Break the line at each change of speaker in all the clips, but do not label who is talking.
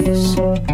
peace.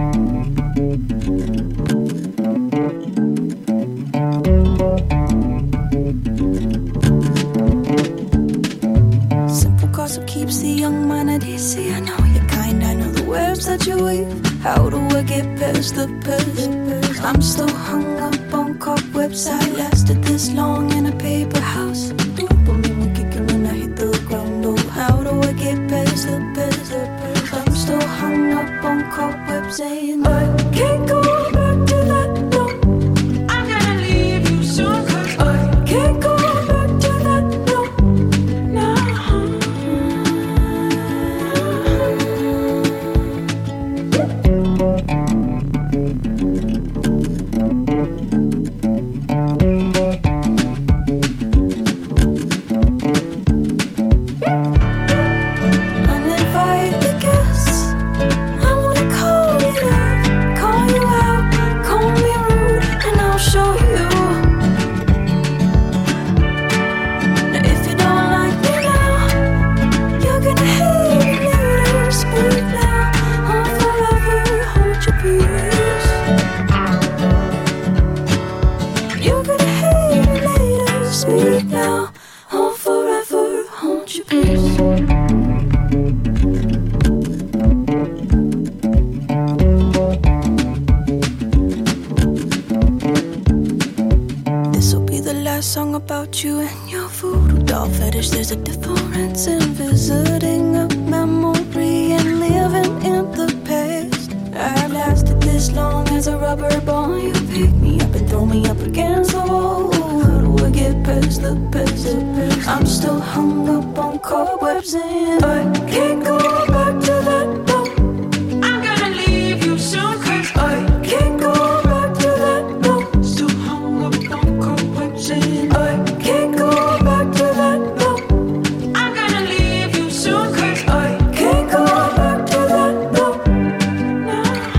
Simple gossip keeps the young mind at ease. I know your kind, I know the webs that you weave. How do I get past the past? I'm still hung up on cobwebs. I lasted this long in a paper house. Dopamine will kick in when I hit the ground. Oh, how do I get past the past? I'm still hung up on cobwebs, saying I can't go back to that. No, I'm gonna leave you soon, 'cause I can't go back to that. No, no. Uninvited guests, I wanna call you out, call me rude, and I'll show you. Now if you don't like me now, you're gonna hate me later. Speak now, I'll forever hold your peace. You're gonna hate me later. Speak now, I'll forever hold your peace. This'll be the last song about you and your voodoo doll fetish. There's a difference in visiting a memory and living in the past. I've lasted this long as a rubber ball. You pick me up and throw me up against the wall. How do I get past the past? I'm still hung up on cobwebs and I can't go back to that. No, I'm gonna leave you soon, 'cause I can't go back to that. No, still hung up on cobwebs and I can't go back to that. No, I'm gonna leave you soon, 'cause I can't go back to that. No, no.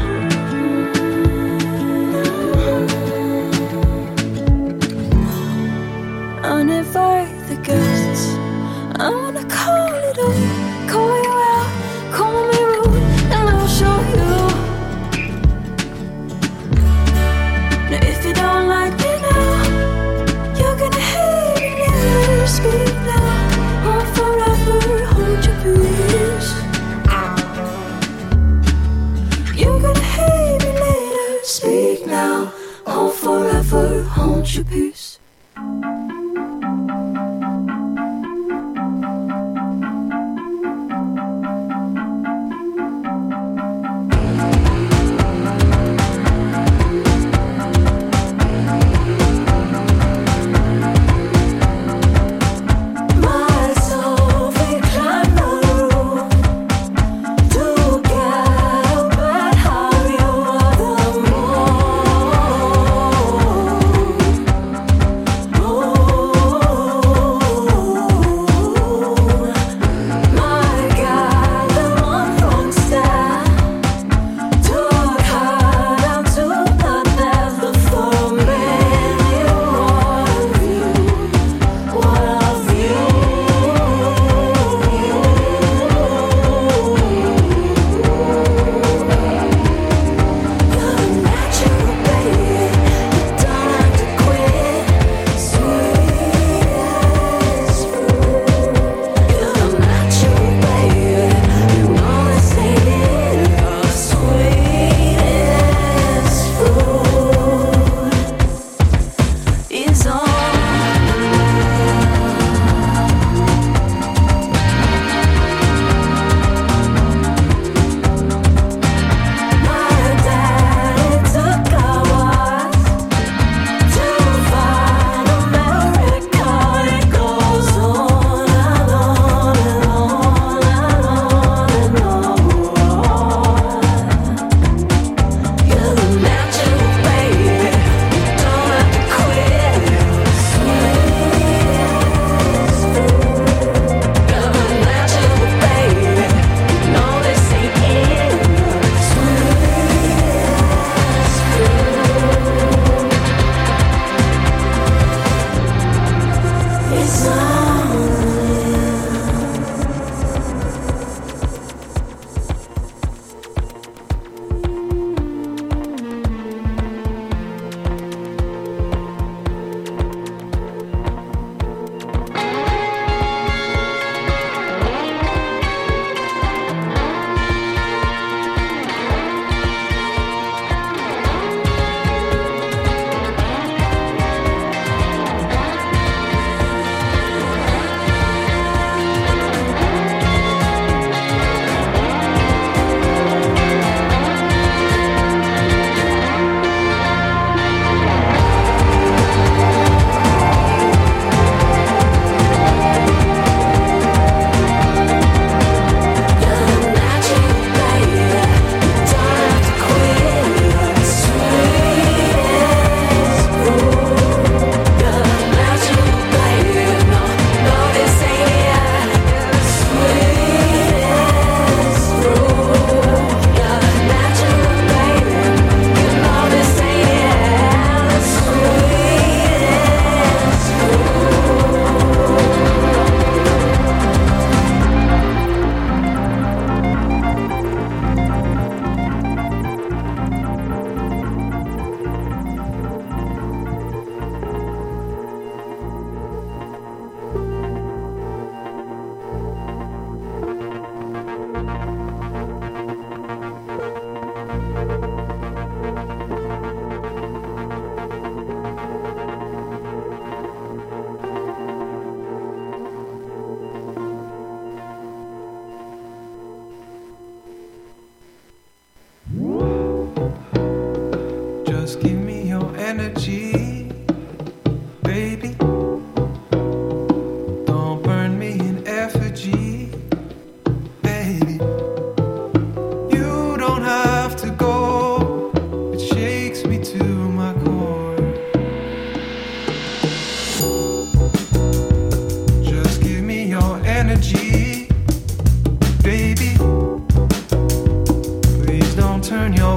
Uninvited guests, I wanna call it up, call you out, call me rude, and I'll show you. Now if you don't like me now, you're gonna hate me later. Speak now, I'll forever hold your peace. You're gonna hate me later. Speak now, I'll forever hold your peace.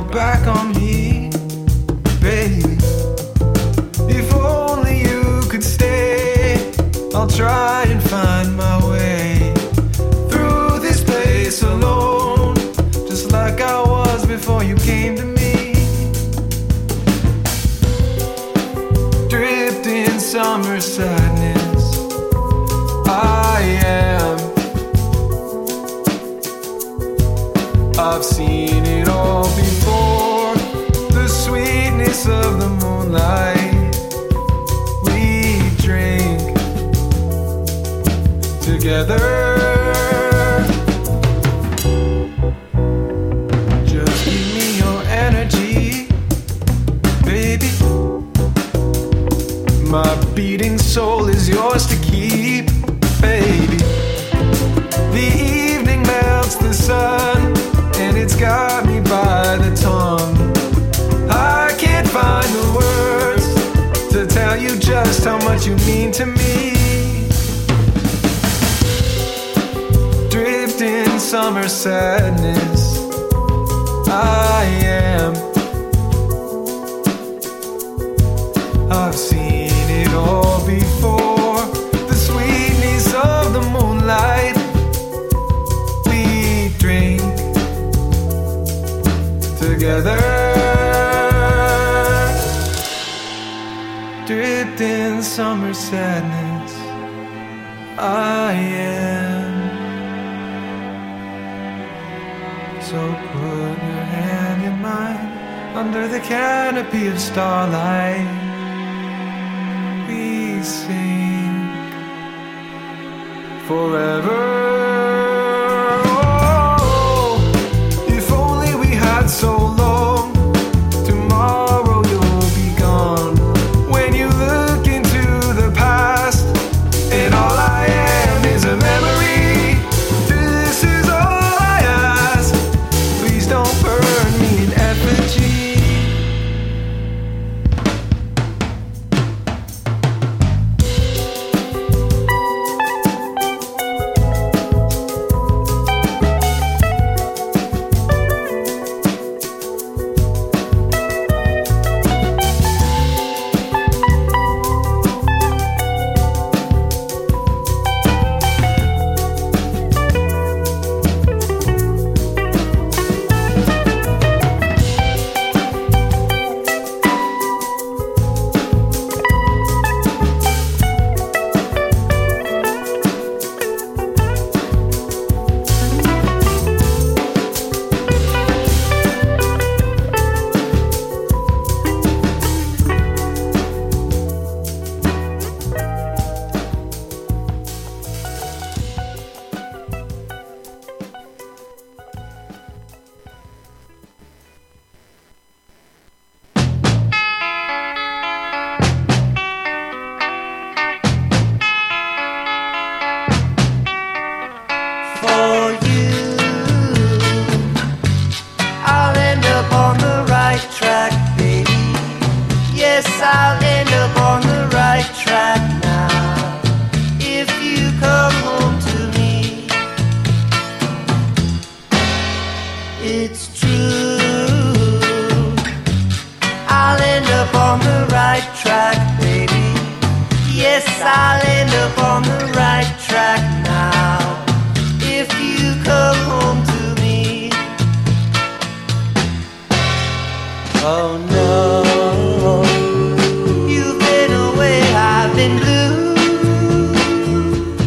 back on me, baby. If only you could stay, I'll try and find my way through this place alone, just like I was before you came to me. Dripped in summer sadness, I am. I've seen it all before, the sweetness of the moonlight. We drink together. Just give me your energy, baby. My beating soul is yours to keep, baby. The evening melts the sun, and it's got me by the tongue. I can't find the words to tell you just how much you mean to me. Drift in summer sadness, I am. I've seen it all before, the sweetness of the moonlight. We drink together. Dripped in summer sadness, I am. So put your hand in mine under the canopy of starlight. We sing forever. So long, tomorrow you'll be gone. When you look into the past, and all I am is a memory. This is all I ask. Please don't burn me in effigy.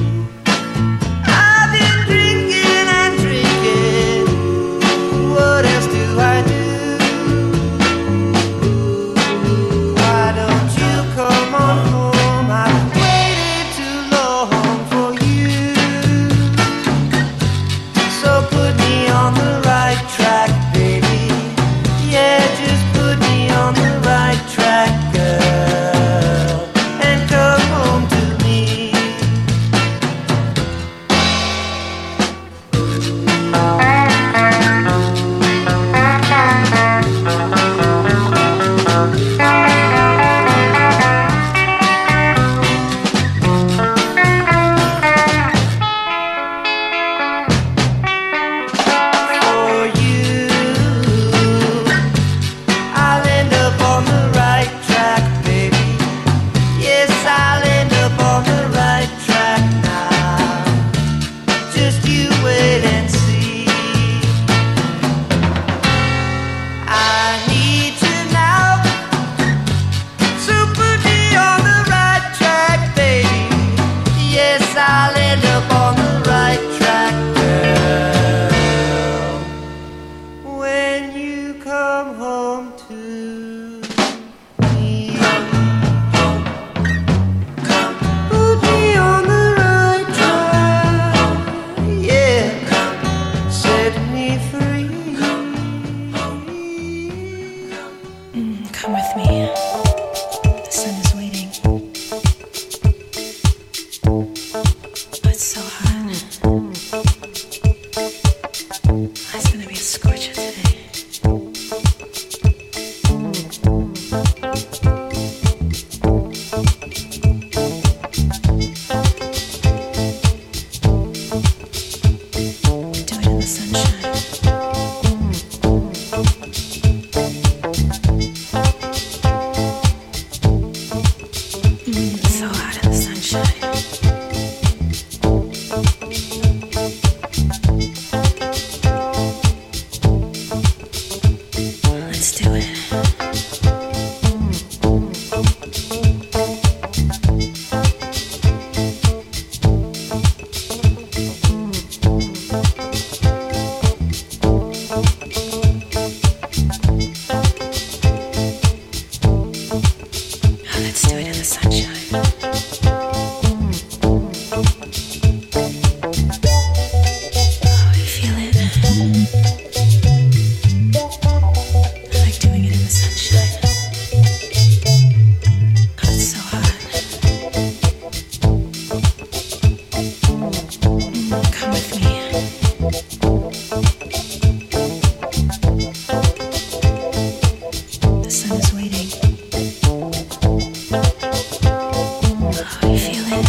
What just you wait and see. I need to now to put me on the right track, baby. Yes, I'll end up on the right track, girl, when you come home to me. Put me on the right track, yeah, set me free.
Come with me. The sun is waiting. It's so hot. It's gonna be a scorcher today. Do it in the sunshine. It's so hot in the sunshine. Let's do it. Let's do it in the sunshine. Oh, you feel it? I like doing it in the sunshine. Oh, it's so hot. Come with me. The sun is waiting. Oh, you feel it?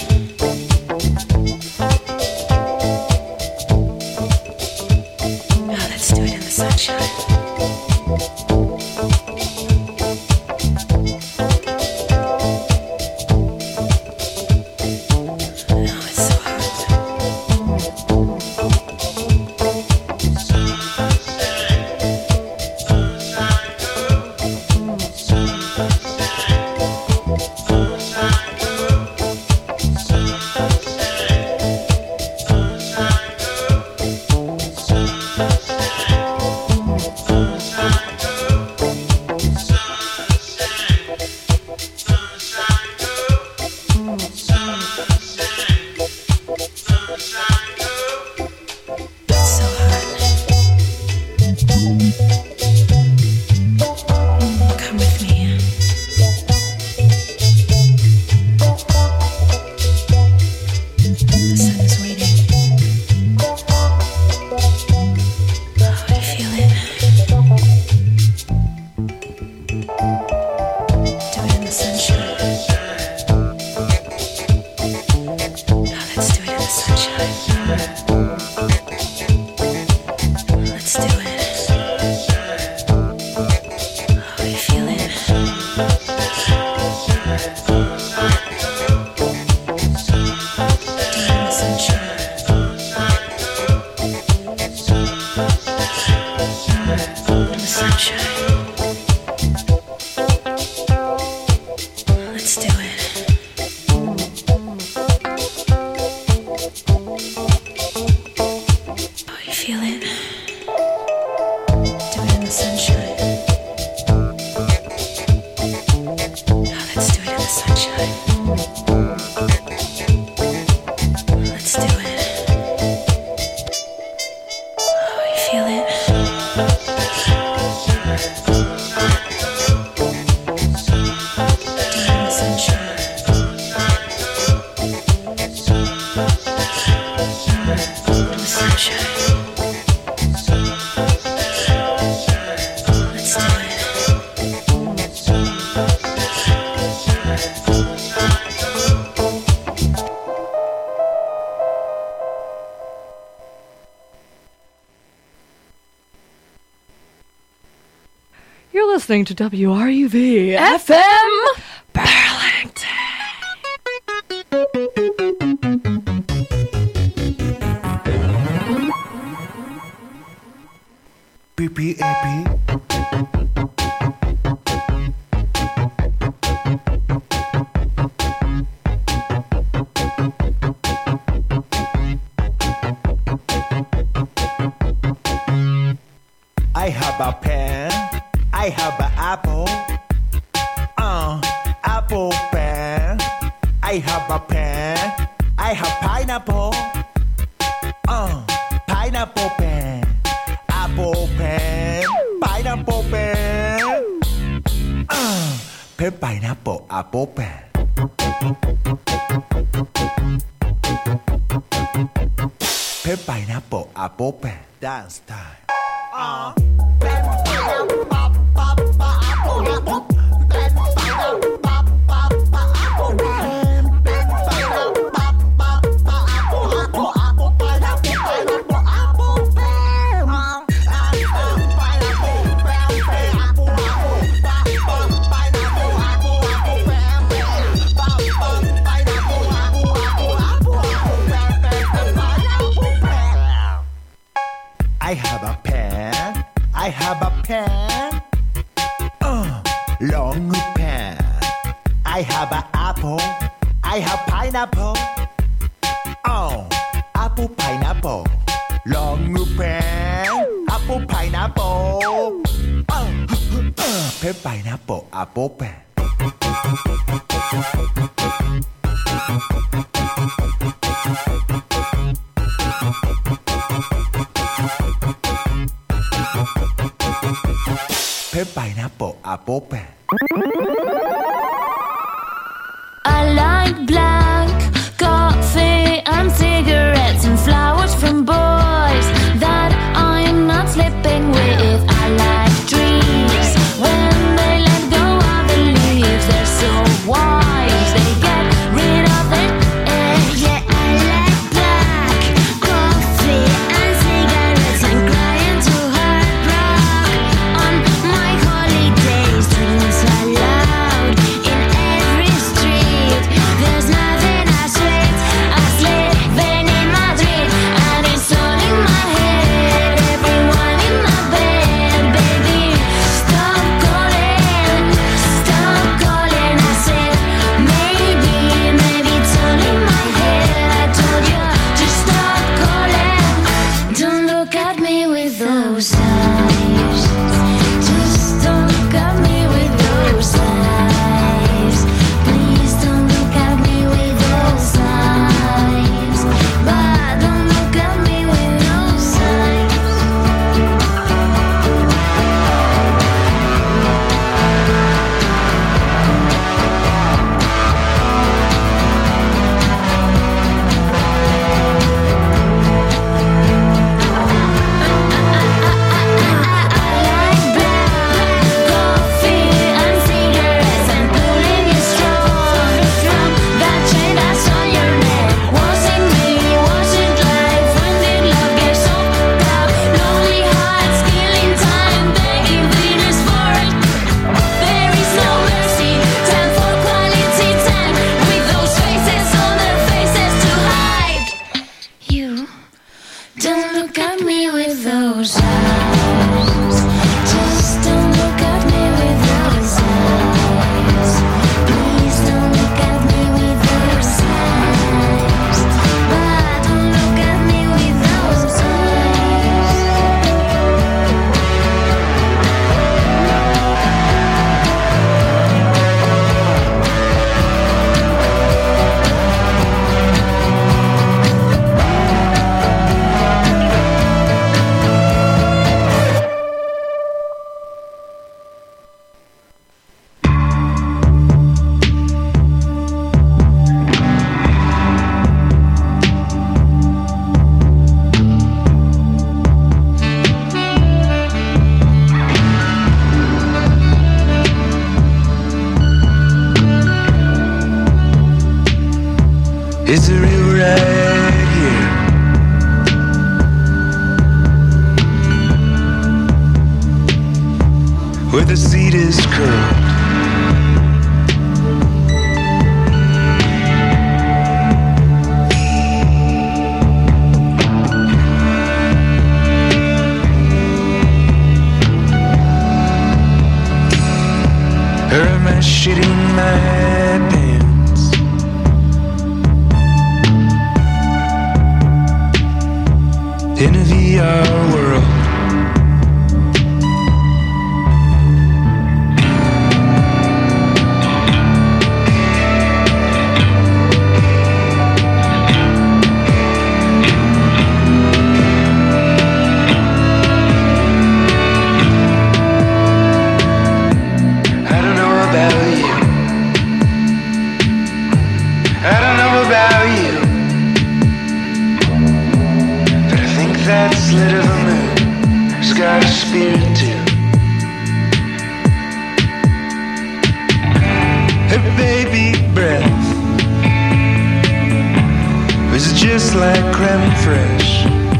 Oh, let's do it in the sunshine. Oh, it's so hot. It's so hot. Come with me. The sun is waiting. Oh, you feel it? Do it in the sunshine. Oh, let's do it in the sunshine. Let's do it. Oh, you feel it? Do it in the sunshine. In the sunshine. Let's do it. Oh, you feel it? Do it in the sunshine. Oh, let's do it in the sunshine. Let's do it. Oh, you feel it? Do it in the sunshine. In the sunshine. Let's do it.
You're listening to WRUV FM Burlington.
I have a pen, I have an apple, apple pen. I have a pen, I have pineapple, pineapple pen, apple pen, pineapple pen, pen pineapple apple pen. Pen pineapple apple pen. Dance time. I have a pen, I have a pen, long pen. I have an apple, I have pineapple, apple pineapple, long pen, apple pineapple, pen pineapple apple pen. Pen pineapple apple pen.
I like black coffee and cigarettes and flowers from boys that I'm not sleeping with. I like trees when they let go of the leaves. They're so wise, they get rid of it. Yeah, I like black coffee and cigarettes and crying to hard rock on my holidays. Dreams are loud in every street. There's nothing as sweet as living in Madrid, and it's all in my head. Everyone in my bed, baby, stop calling, I said, maybe it's all in my head. I told you to stop calling. Don't look at me with those eyes. Just don't look at me with those eyes. Please don't look at me with those eyes. But don't look at me with those eyes. Don't look at me with those eyes. Just don't look at me with those eyes. Please don't look at me with those eyes. But don't look at me with those eyes.
It's a river right here. Where the seed is curled. my shit in my pants. In a VR world. That slit of a moon has got a spirit too. Her baby breath was just like creme fraiche.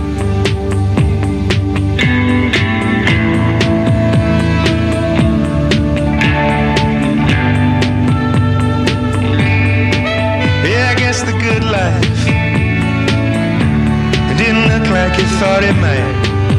Yeah, I guess the good life didn't look like you thought it might.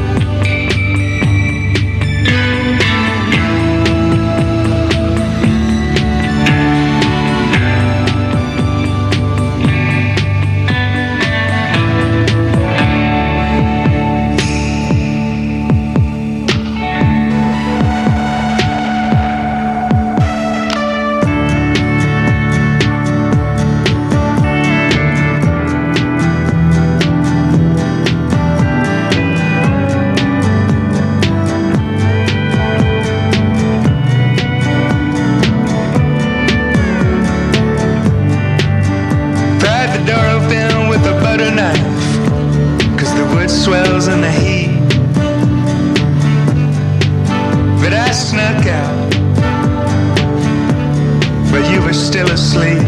Swells in the heat, but I snuck out, but you were still asleep.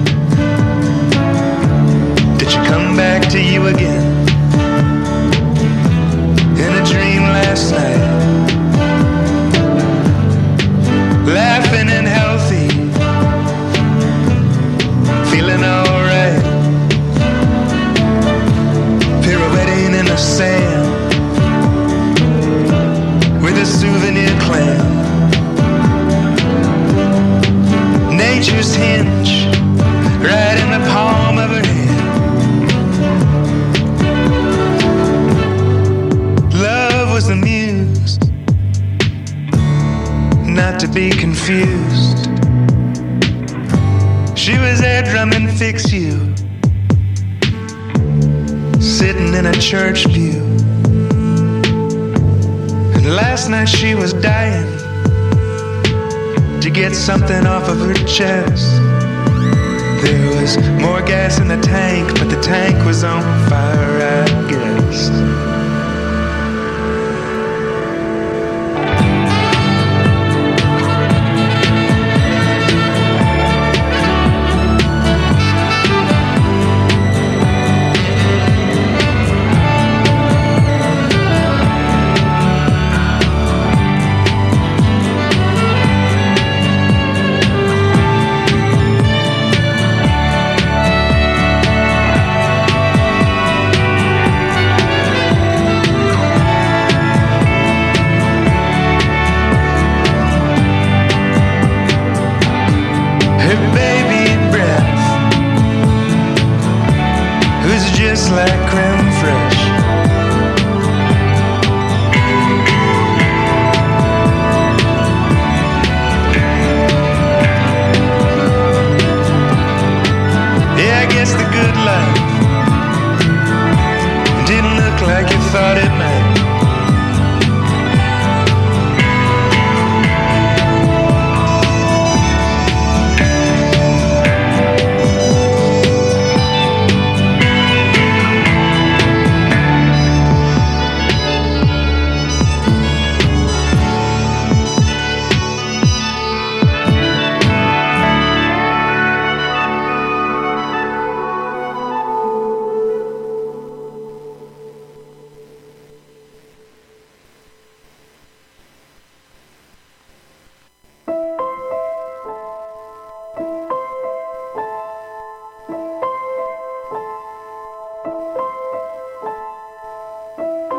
Did you come back to you again in a dream last night? Laughing and healthy, feeling alright. Pirouetting in the sand with a souvenir clam. Nature's hinge right in the palm of her hand. Love was the muse, not to be confused. She was there drumming Fix You, sitting in a church pew. And last night she was dying to get something off of her chest. There was more gas in the tank, but the tank was on fire, I guess. Just like creme fraiche. Yeah, I guess the good life didn't look like you thought it might.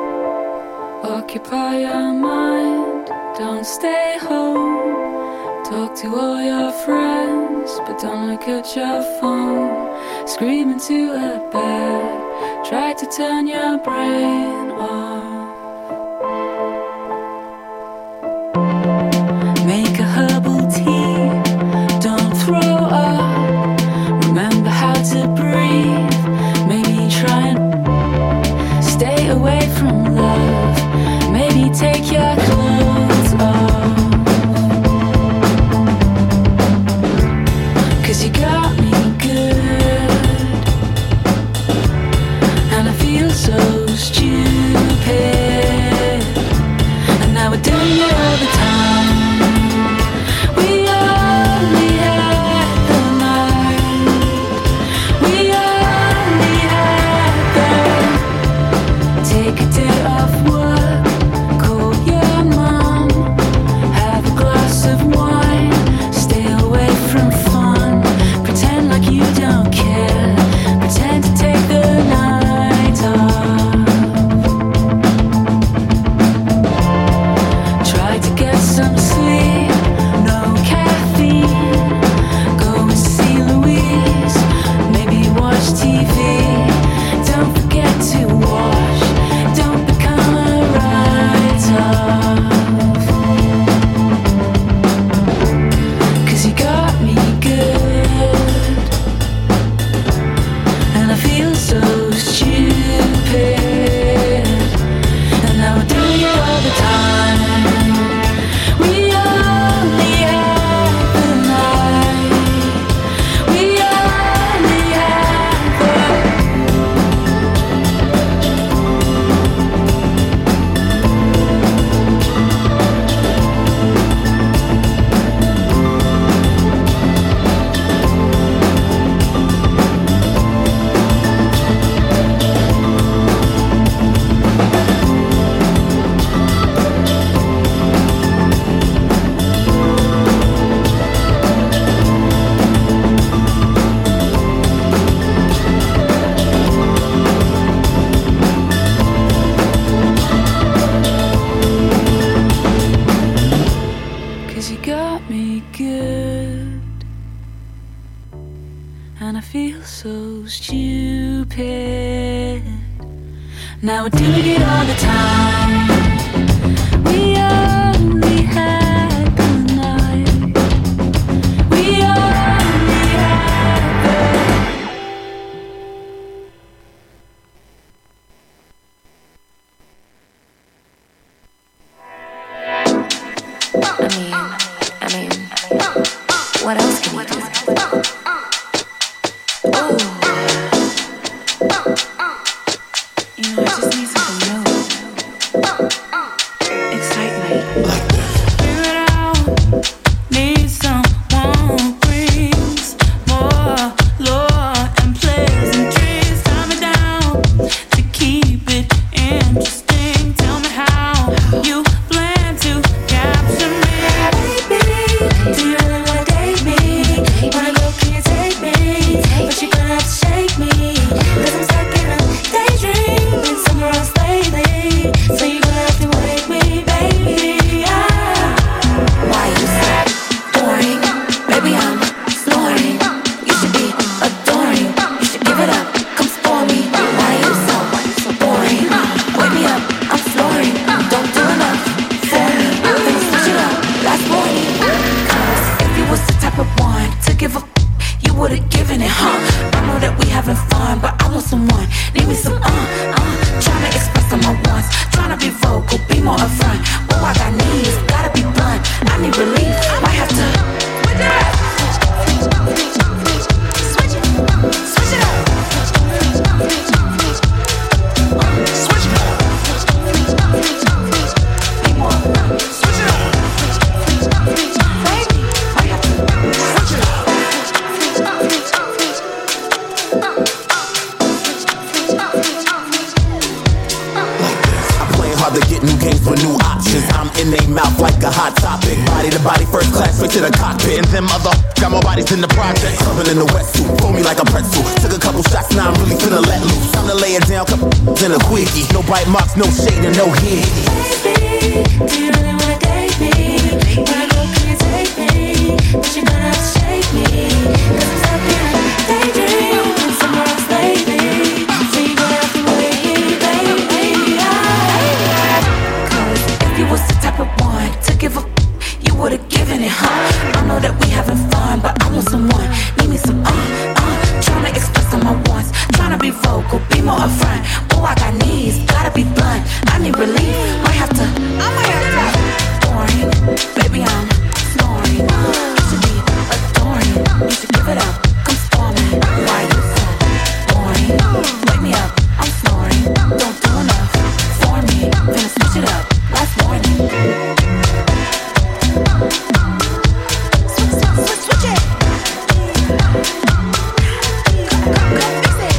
Occupy your mind, don't stay home. Talk to all your friends, but don't look at your phone. Scream into a bed, try to turn your brain off. Make a herbal tea, don't throw up. Remember how to breathe, maybe try and stay away from love. Maybe take your clothes off. You got me good, and I feel so stupid. And now we're doing it all the time. We only had the night. We only had the. Take a day off work, call your mom, have a glass of wine, stay away from fun. Pretend like you don't care. Pretend to take the night off. Try to get some sleep, no caffeine. Go and see Louise, maybe watch TV. Don't forget to wash, don't become a write-off. 'Cause you got me good, and I feel so stupid. And now we're doing it all the time. We only had the night. We only had the. Cause you got me good, and I feel so stupid. Now we're doing it all the time. We only had the night. We only had the.
I mean, what else can we do? Oh, you know, I just need something new. Excite me.
Like this.
Figure it out. Need someone who brings more lore and pleasantries. Tie me down to keep it interesting. Tell me how you plan to capture me. Baby, do you really wanna date me? Wanna go, can you take me? But you're gonna have to shake me, 'cause I'm stuck in a daydream. Been somewhere else lately, so you're gonna have to wake me, baby.
Why you so boring? Baby, I'm snoring. You should be adoring. You should give it up, come spoil me. Why you so boring? Wake me up, I'm snoring. Don't do enough for me. Then switch it up, that's boring. 'Cause if you was the type of one to give a you would've given it, huh? I know that we having fun, but I want someone. Need me some trying to express on my wants. Trying to be vocal, be more upfront. Oh, I got needs, gotta be blunt. I need relief, might have to switch it up. Switch it up. Switch it up. Switch it up. Be more upfront. Switch it up. Baby, might have to switch it up.
I'm playing hard to get new games for new options. I'm in their mouth like a hot topic. Body to body, first class, straight to the cockpit. And them other got more bodies in the project. Serving in the wetsuit, fold me like a pretzel. Took a couple shots, now I'm really finna let loose. Time to lay it down, couple in a quickie. No bite marks, no shade, and no hit.
Baby, do you really wanna date me? Wanna go, can you take me?
need relief. I might have to. Boring, baby, I'm snoring. You should be adoring. You should give it up. Come for me. Why you so boring? Wake me up. I'm snoring. Don't do enough for me. Finna switch it up. Last warning. Switch it. Come fix it.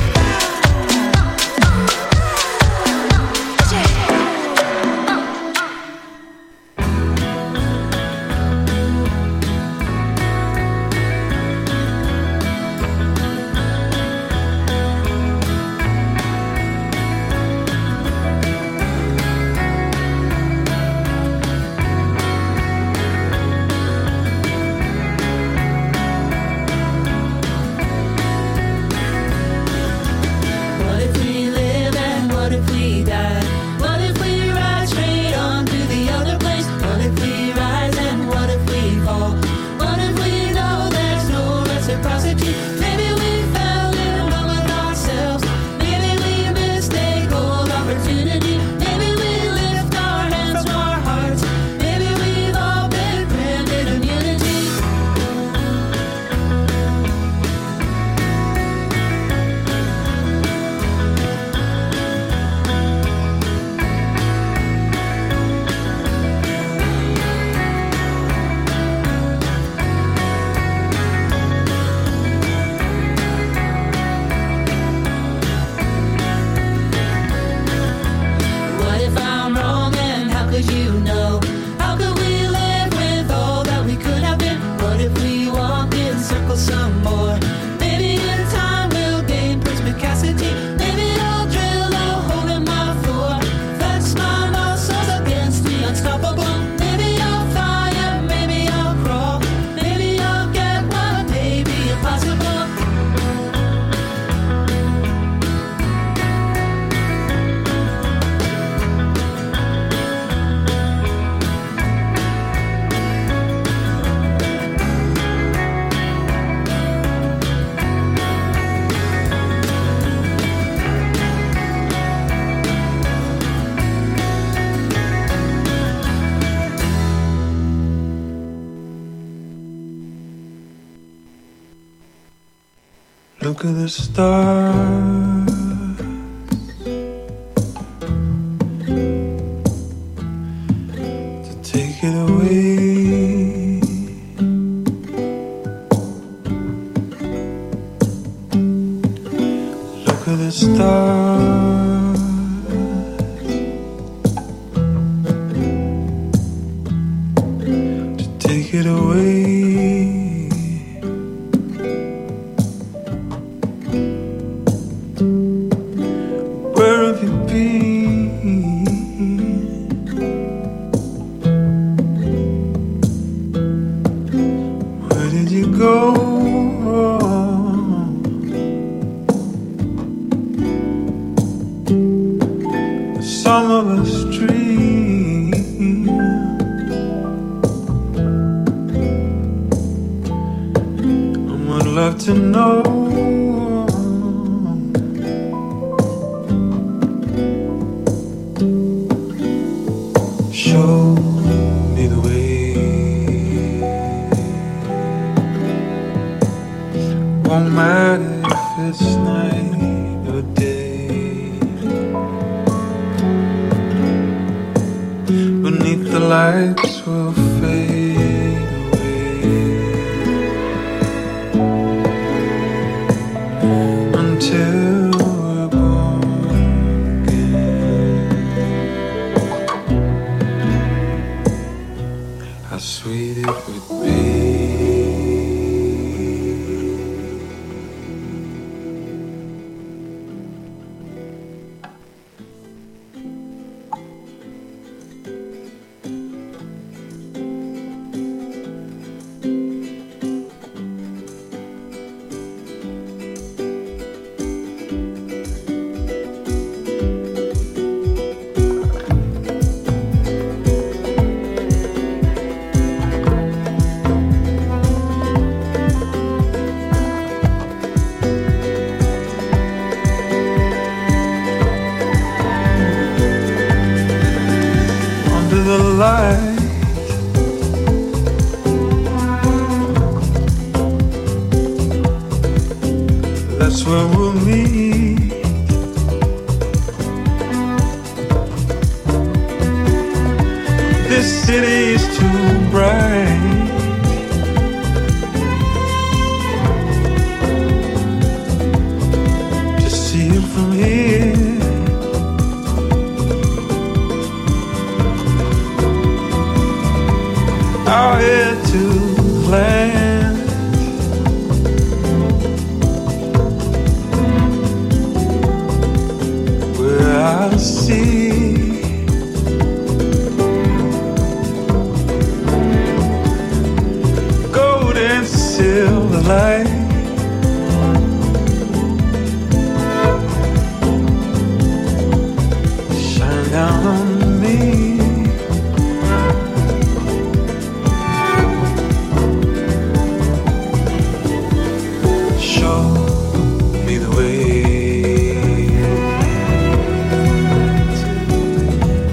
Look at the stars. To take it away. Look at the stars. To take it away. Some of us dream. I would love to know. Show me the way. Won't matter if it's night or day. Beneath the lights will fade away until we're born again. How sweet it would be. the light. That's where we'll meet. This city is too bright. To see it from here. Our